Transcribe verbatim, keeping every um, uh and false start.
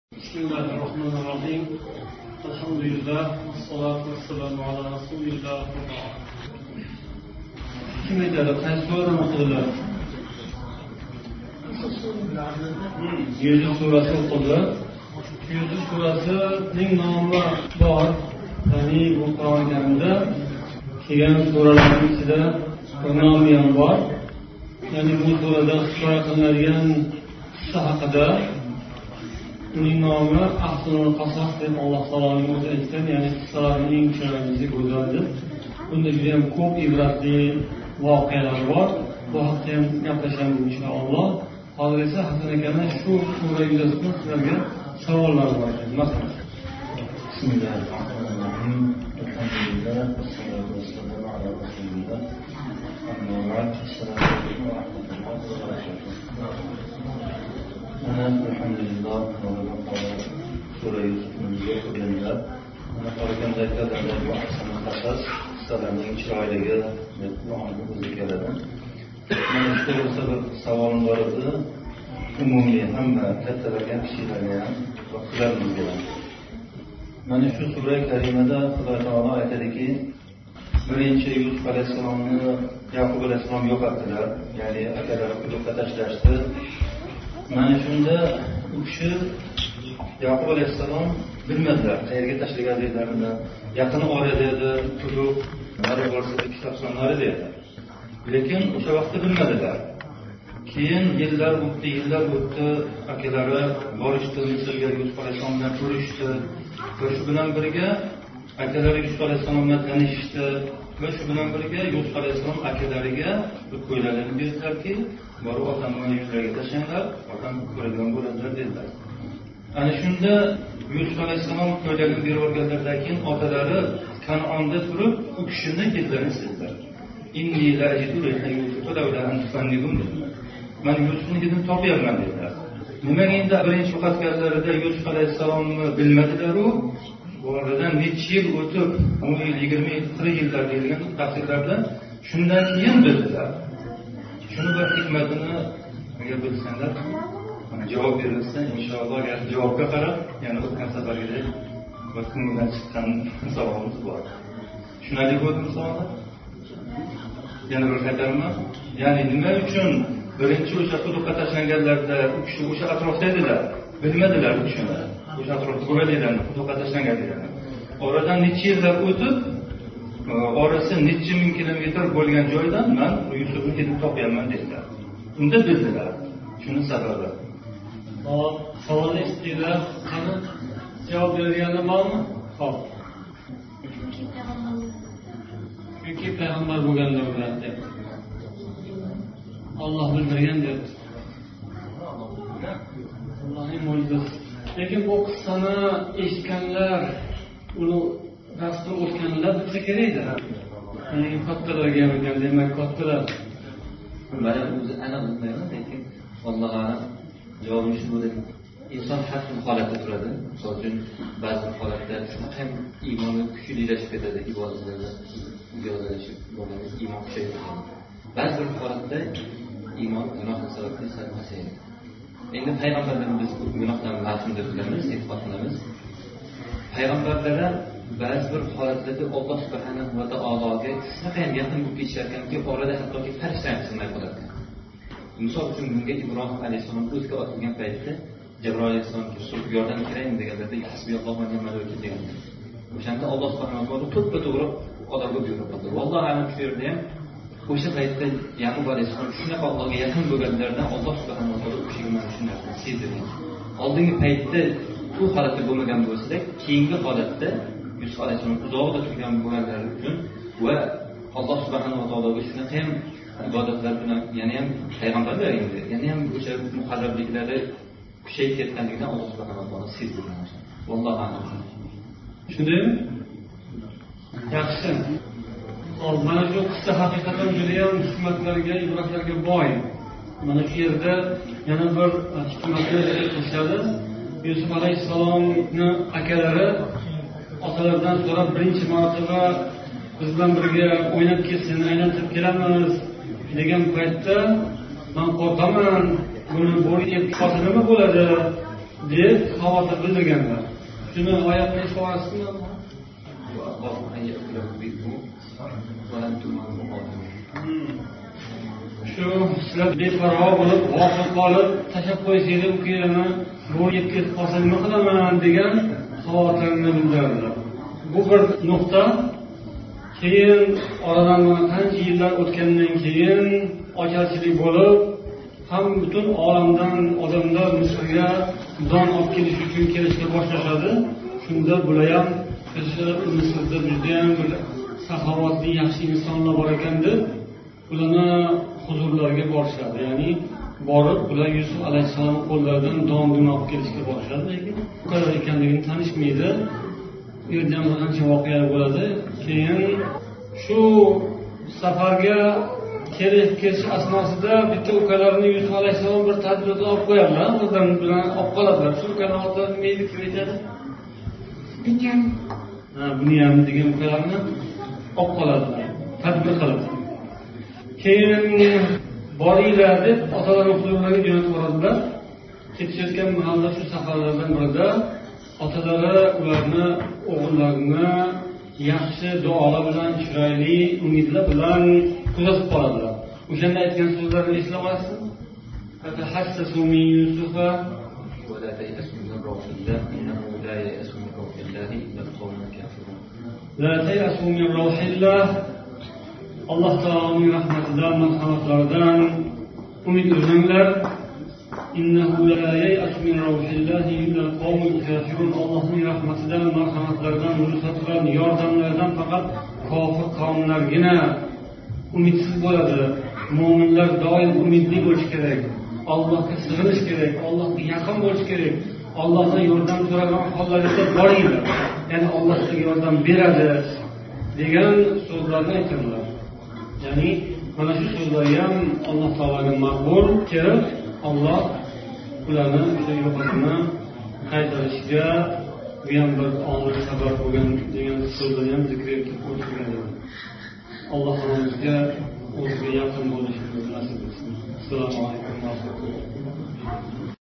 بسم الله الرحمن الرحيم الحمد لله والصلاة والسلام على رسول الله وبعد. Kim aytadi? Qaysi surani o'qidilar? Yusuf surasi o'qildi. Yusuf surasining nomi bor. Ya'ni bu Qur'on Karimda kelgan suralarning ichida nomi ham bor. Ya'ni bu surada hikoya qilinadigan qissa haqida uning nomi Ahsanul Qasas deb Alloh taoloning o'zi aytgan, ya'ni qissalarning eng chiroylisi, go'zaldir. Bunda juda ham ko'p ibratli voqealar bor. Bu haqda ham gaplashamiz inshaalloh. Hozir esa Hasan akani shu sura yuzasidan sizlarga savollar bor ekan. Masalan, Bismillahirrohmanirrohim. Alhamdulillah, vassalatu vassalamu ala rasulillah. Amma ba'd, assalomu alaykum va rahmatullahi va barakatuh. Alhamdulillah, Sura Yusufni o'qiganlar. Mana qolgan aytganlar bu Ahsanul Qasas qissalarning chiroyligi deb nomini o'zi keladi. Mana shu to'g'risida bir savolim bor edi. Umumiy hamma kattalarga, kichiklarga ham vaqtlarimiz keladi. Mana shu sura karimada Xudo taolo aytadiki, birinchi Yusuf alayhisalomni Yaqub alayhisalom yo'qotdilar, ya'ni akalari quduqqa tashlashdi. Mana shunda u kishi Yaqub alayhisalom bilmadilar qayerga tashlaganliklarini. Yaqin orada edi, quduq, nari borsa ikki taqson narida edi. Lekin o'sha vaqtda bilmadilar. Keyin yillar o'tdi, yillar o'tdi, akalari borishdi Misrga, Yusuf alayhisalom bilan ko'rishdi. Va shu bilan birga akalari Yusuf alayhisalom bilan tanishdi. Va shu bilan birga Yusuf alayhisalom akalariga bir ko'ylaklarni berdilarki, borib otamni yuzlariga tashlanglar, otam ko'radigan bo'ladilar dedilar. Ana shunda Yusuf alayhisalom ko'ylakni berib olganlaridan keyin otalari Kanonda turib, u kishini ketlarini sildilar. Inni la ajidu Yusuf lawla an tufannidun. Men Yusufni hidini topyapman dedilar. Nimaga endi birinchi yo'qotganlarida Yusuf alayhisalomni bilmadilar-u, oradan necha yil o'tib, o'n yil, yigirma yil, qirq yillar deyilgan tafsirlarda shundan keyin bildilar. Shuni bir hikmatini agar bilsanlar, mana javob berilsa, inshaalloh agar javobga qarab, yana o'tgan safargidek bir ko'ngildan chiqqan savolimiz bor. Tushunarli bo'ldimi savollar? Yana bir qaytaraman. Ya'ni nima uchun birinchi o'sha quduqqa tashlanganlarda u kishi o'sha atrofda edilar, bilmadilar u kishini. O'sha atrofda bo'lganlarni, quduqqa tashlanganlarni. Oradan necha yillar o'tib, orasi necha ming kilometr bo'lgan joydan men Yusufni ketib topyapman dedilar. Unda bildilar. Shuni sababi. hop, savol eshitdinglar. Qani javob berganlar bormi? Hop. Chunki payg'ambar bo'lganlar bilan deb. Alloh bildirgan deb. Allohning mo'jizasi. Lekin bu qissani eshitganlar, uni rasmni o'tganlar bilsa kerakda. Ya'ni kattalarga bo'lgan, demak kattalar. Mana o'zi aniq bilmayman, lekin Alloh a'lam. Javobim shu bo'ladi. Inson har xil holatda turadi. Misol uchun ba'zi holatda shunaqa iymoni kuchlilashib ketadi, ibodatlarda ijodlashib bo'ladi, iymon kuchayib ketadi. Ba'zi bir holatda iymon gunoh sababli sarmasaydi. Endi payg'ambarlarni biz gunohdan ma'sum deb bilamiz, e'tiqod qilamiz. Payg'ambarlar ham ba'zi bir holatlarda Alloh subhanahu va taologa shunaqa ham yaqin bo'lib ketisharkanki, orada hattoki farishtalar sinmay qoladi. Misol uchun bunga Ibrohim alayhisalom o'ziga otilgan paytda Jabroil alayhisalom kelib yordam beraymi deganlarda hasbiyallohu va ni'mal vakil deganlar. O'shanda Alloh subhanahu va taolo to'ppa-to'g'ri odamga buyruq qildi. Vallohu a'lam shu yerda ham o'sha paytda Yaqub alayhisalom shunaqa Allohga yaqin bo'lganlardan Alloh subhanahu va taolo u kishiga mana shu narsani sezdirgan. Oldingi paytda bu holatda bo'lmagan bo'lsa, keyingi holatda Yusuf alayhisalom uzoqda turgan bo'lganlari uchun va Alloh subhanahu va taologa shunaqa ham ibodatlar bilan, ya'ni ham payg'ambarlar endi, ya'ni ham o'sha muharrarliklari kuchayib ketganligidan Alloh subhanahu va taolo sezdirgan. Vallohu a'lam. Shundaymi? Yaxshi. Hop, mana shu qissa haqiqatan juda ham hikmatlarga, ibratlarga boy. Mana shu yerda yana bir hikmatni aytishadi. Yusuf alayhisalomni akalari otalaridan so'rab birinchi marotaba biz bilan birga o'ynab ketsin, aylantirib kelamiz degan paytda men qo'rqaman, buni bo'ri yeb qotilimi bo'ladi deb xavotir bildirganlar. Shuni oyatni ishorasizmi? Shu sizlar beparvo bo'lib, g'ofil qolib, tashlab qo'ysanglar, u kiyimi bu yeb ketib qolsa nima qilaman degan xavotirni bildirdilar. Bu bir nuqta. Keyin oradan mana qancha yillar o'tgandan keyin ocharchilik bo'lib, ham butun olamdan odamlar Misrga don olib kelish uchun kelishga boshlashadi. Shunda bular ham Misrda judayam bir saxovatli, yaxshi insonlar bor ekan deb ularni huzurlariga borishadi. Ya'ni borib, ular Yusuf alayhissalom qo'llaridan don olib kelishga borishadi, lekin bu qadar ekanligini tanishmaydi. U yerda ham qancha voqealar bo'ladi. Keyin shu safarga kelib kelish asnosida bitta ukalarini Yusuf alayhissalom bir tadbirga olib qo'yadilar, o'zlari bilan olib qoladilar. Shu ukalarni otasi nima edi, kim aytadi? Bunyan. Ha, Bunyan degan ukalarni olib qoladilar, tadbir qilib. Keyin boringlar deb otalari huzurlariga jo'natib yuboradilar. Ketishayotgan mahalda shu safarlardan birida otalari ularni, o'g'illarini yaxshi duolar bilan, chiroyli umidlar bilan kuzatib qoladilar. O'shanda aytgan so'zlarni eslab olasizmi? Fatahassasu min Yusufa va la tayasu min rawhillah innahu la yayasu min rawhillah illa al-qawmul kafirun. La tayasu min rawhillah. Alloh taoloning rahmatidan, marhamatlaridan umid uzmanglar. İnnehu la yayasu min rawhillahi illa al-qawmul kafirun. Allohning rahmatidan, marhamatlaridan, nusratidan, yordamlaridan faqat kofir qavmlargina umidsiz bo'ladi. Mo'minlar doim umidli bo'lish kerak. Allohga sig'inish kerak, Allohga yaqin bo'lish kerak. Allohdan yordam so'ragan hollarda boringlar. Ya'ni Alloh sizga yordam beradi degan so'zlarni aytadilar. Ya'ni mana shu so'zlar ham Alloh taologa maqbul kelib, Alloh ularni o'sha yo'qotishni qaytarishiga bu ham bir omil sabab bo'lgan degan so'zlarni ham zikr etib o'tgan. Alloh bizga o'ziga yaqin bo'lishni nasib etsin. Assalomu alaykum va rahmatulloh.